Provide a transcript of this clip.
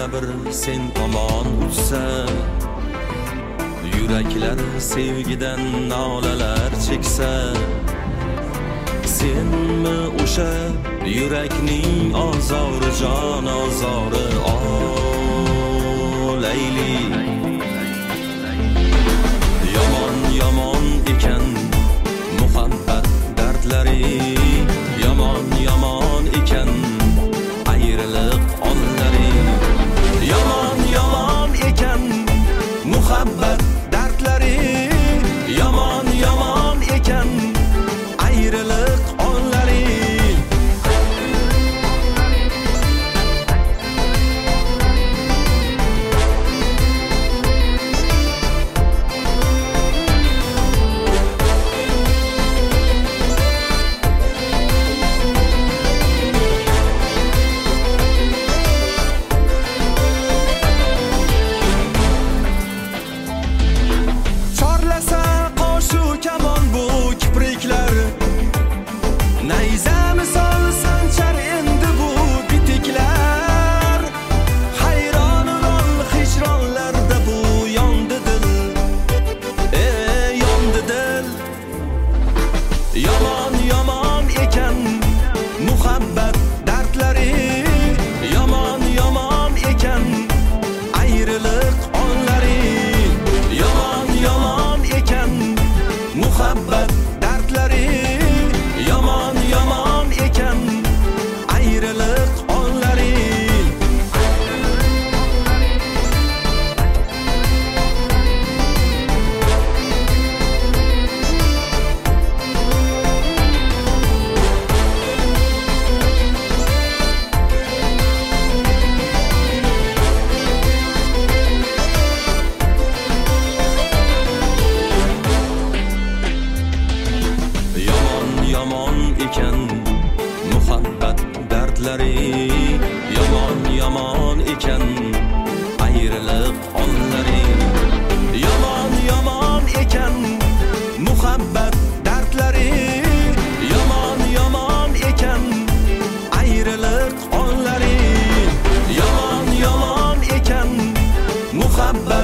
yana bir sen tomon uchsa, yuraklar sevgidan nolalar cheksa, senmi o'sha yurakning ozori, jon ozori, o Layli. Yomon yomon ekan muhabbat dardlari, yomon yomon ekan ayriliq onlari, yomon yomon ekan muhabbat dardlari, yomon yomon ekan ayriliq onlari. Yomon yomon ekan muhabbat dardlari, yomon yomon ekan ayriliq onlari, yomon yomon ekan muhabbat dardlari, yomon yomon ekan ayriliq onlari. Yomon ekan muhabbat dardlari, yomon yomon ekan ayriliq onlari, yomon yomon ekan muhabbat dardlari, yomon yomon ekan ayriliq onlari, yomon yomon ekan muhabbat